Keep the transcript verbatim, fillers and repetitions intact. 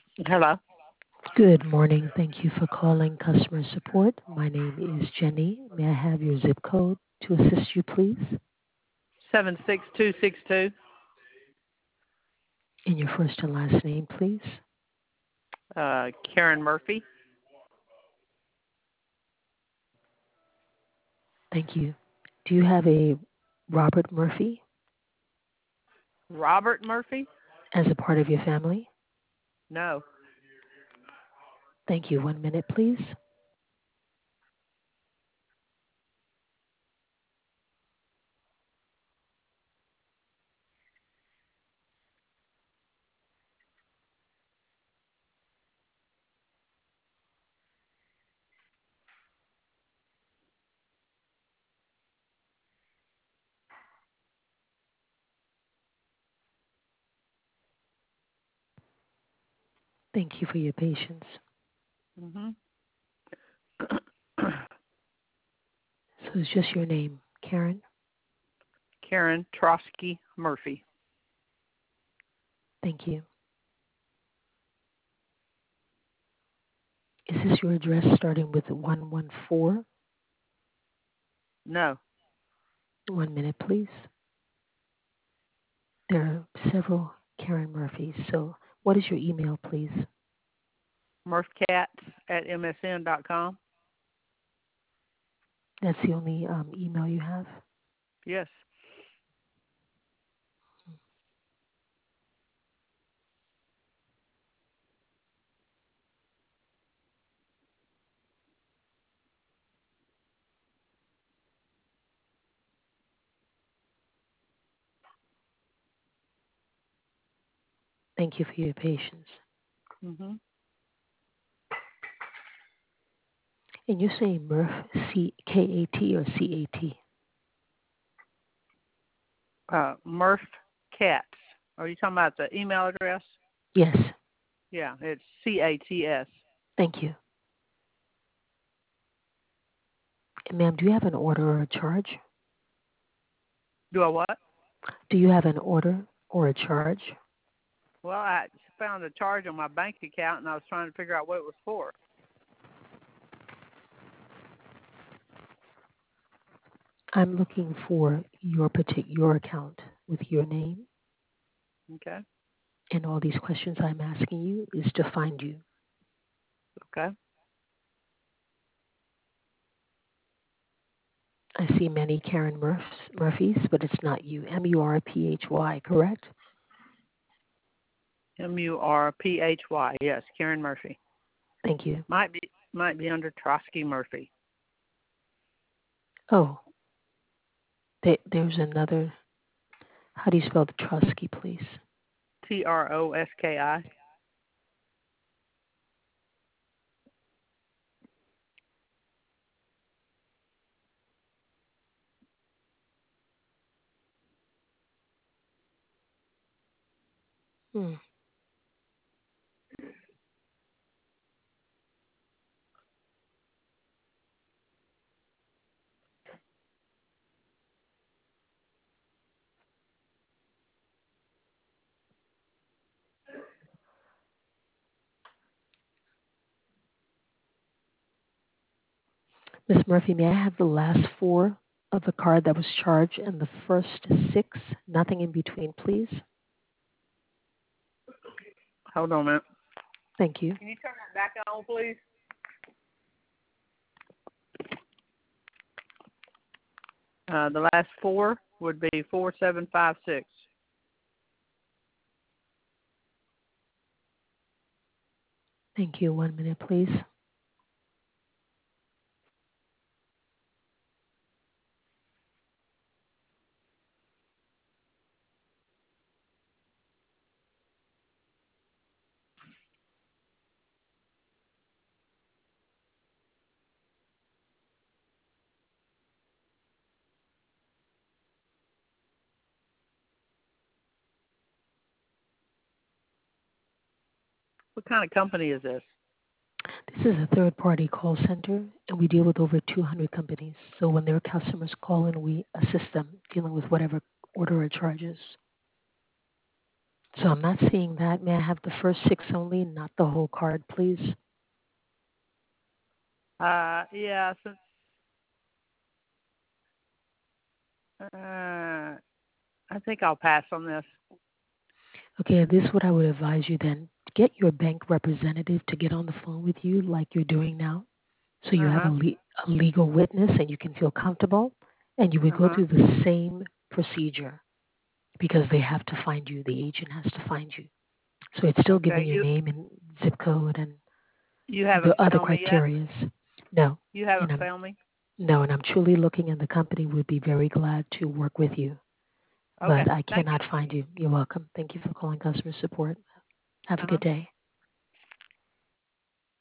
Hello. Good morning. Thank you for calling customer support. My name is Jenny. May I have your zip code to assist you, please? seven six two six two. And your first and last name, please? Uh, Karen Murphy. Thank you. Do you have a Robert Murphy Robert Murphy? as a part of your family? No. Thank you. One minute, please. Thank you for your patience. Mhm. So it's just your name, Karen? Karen Trosky Murphy. Thank you. Is this your address starting with one one four? No. One minute, please. There are several Karen Murphys. So what is your email, please? Murphcats at M S N dot com. That's the only um, email you have? Yes. Thank you for your patience. Mhm. And you're saying Murph, C K A T or C A T? Uh, Murph Cats. Are you talking about the email address? Yes. Yeah, it's C A T S. Thank you. And ma'am, do you have an order or a charge? Do I what? Do you have an order or a charge? Well, I found a charge on my bank account, and I was trying to figure out what it was for. I'm looking for your partic- your account with your name, Okay. and all these questions I'm asking you is to find you. Okay. I see many Karen Murphs, Murphys, but it's not you. M U R P H Y, correct? M U R P H Y. Yes, Karen Murphy. Thank you. Might be might be under Trosky Murphy. Oh, there, there's another. How do you spell the Trusky, please? T R O S K I. Hmm. Miss Murphy, may I have the last four of the card that was charged and the first six? Nothing in between, please. Hold on a minute. Thank you. Can you turn that back on, please? Uh, the last four would be four seven five six. Thank you. One minute, please. What kind of company is this? This is a third-party call center, and we deal with over two hundred companies. So when their customers call in, we assist them dealing with whatever order or charges. So I'm not seeing that. May I have the first six only, not the whole card, please? Uh, yeah, since, uh, I think I'll pass on this. Okay, this is what I would advise you then. Get your bank representative to get on the phone with you like you're doing now. So you have a, Uh-huh. le- a legal witness and you can feel comfortable. And you would go Uh-huh. through the same procedure because they have to find you. The agent has to find you. So it's still Okay. giving your You name and zip code and you the haven't other found me yet? criterias. No. You And haven't I'm found me? no, and I'm truly looking and the company would be very glad to work with you. Okay. But I Thank you. cannot find you. You're welcome. Thank you for calling customer support. Have a Uh-huh. good day.